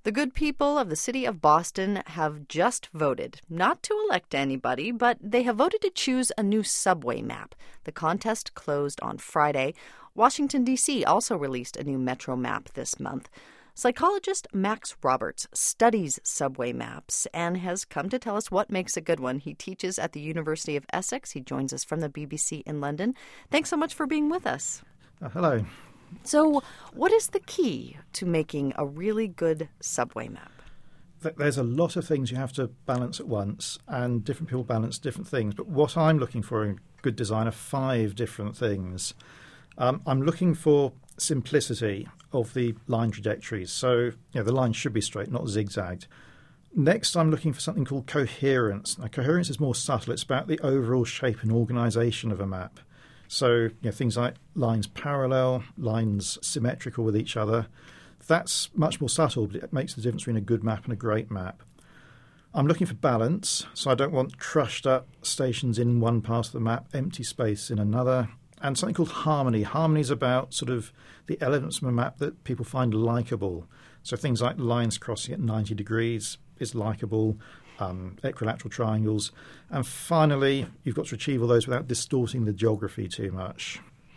The good people of the city of Boston have just voted, not to elect anybody, but they have voted to choose a new subway map. The contest closed on Friday. Washington, D.C. also released a new metro map this month. Psychologist Max Roberts studies subway maps and has come to tell us what makes a good one. He teaches at the University of Essex. He joins us from the BBC in London. Thanks so much for being with us. Hello. So, what is the key to making a really good subway map? There's a lot of things you have to balance at once, and different people balance different things. But what I'm looking for in good design are 5 different things. I'm looking for simplicity of the line trajectories. So, the line should be straight, not zigzagged. Next, I'm looking for something called coherence. Now, coherence is more subtle. It's about the overall shape and organisation of a map. So, things like lines parallel, lines symmetrical with each other. That's much more subtle, but it makes the difference between a good map and a great map. I'm looking for balance, so I don't want crushed up stations in one part of the map, empty space in another. And something called harmony. Harmony is about sort of the elements of a map that people find likeable. So things like lines crossing at 90 degrees is likeable. Equilateral triangles. And finally, you've got to achieve all those without distorting the geography too much.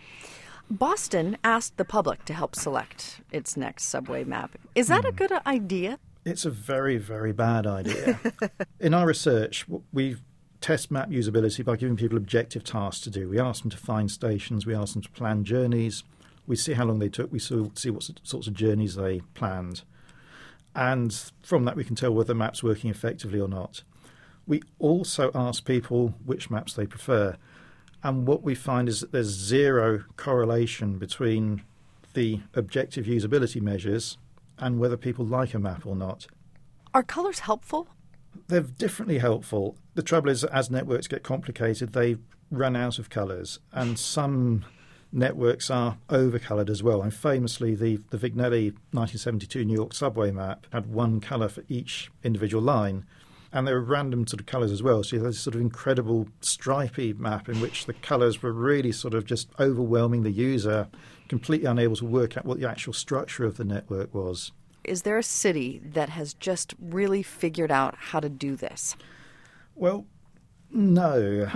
Boston asked the public to help select its next subway map. Is that a good idea? It's a very, very bad idea. In our research, we test map usability by giving people objective tasks to do. We ask them to find stations, we ask them to plan journeys, we see how long they took, we see what sorts of journeys they planned. And from that, we can tell whether the map's working effectively or not. We also ask people which maps they prefer. And what we find is that there's zero correlation between the objective usability measures and whether people like a map or not. Are colours helpful? They're differently helpful. The trouble is that as networks get complicated, they run out of colours. And some networks are overcoloured as well. And famously, the Vignelli 1972 New York subway map had one colour for each individual line. And there were random sort of colours as well. So you had this sort of incredible stripy map in which the colours were really sort of just overwhelming the user, completely unable to work out what the actual structure of the network was. Is there a city that has just really figured out how to do this? Well, no.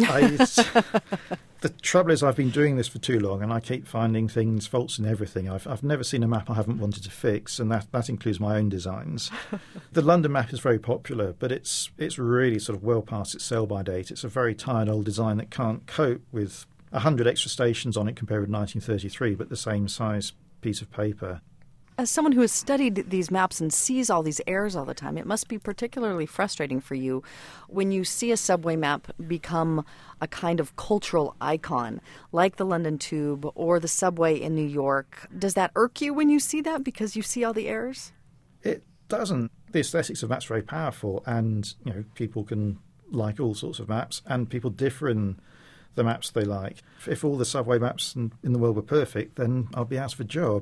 The trouble is I've been doing this for too long and I keep finding faults in everything. I've never seen a map I haven't wanted to fix, and that includes my own designs. The London map is very popular, but it's really sort of well past its sell-by date. It's a very tired old design that can't cope with 100 extra stations on it compared with 1933, but the same size piece of paper. As someone who has studied these maps and sees all these errors all the time, it must be particularly frustrating for you when you see a subway map become a kind of cultural icon, like the London Tube or the subway in New York. Does that irk you when you see that because you see all the errors? It doesn't. The aesthetics of maps are very powerful, and people can like all sorts of maps, and people differ in the maps they like. If all the subway maps in the world were perfect, then I'd be asked for a job.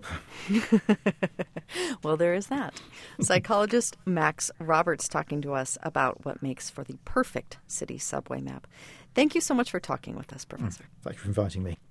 Well, there is that. Psychologist Max Roberts talking to us about what makes for the perfect city subway map. Thank you so much for talking with us, Professor. Thank you for inviting me.